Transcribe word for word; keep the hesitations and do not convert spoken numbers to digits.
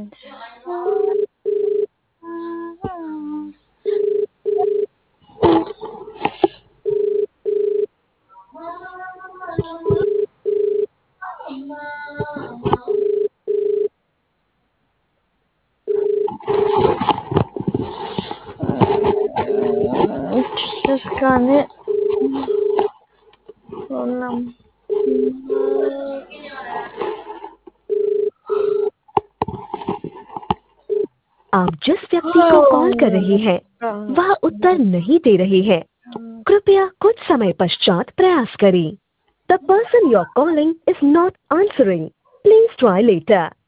Just gonna phone आप जिस व्यक्ति को कॉल कर रहे हैं वह उत्तर नहीं दे रहे हैं। कृपया कुछ समय पश्चात प्रयास करें। The person you're calling is not answering. Please try later.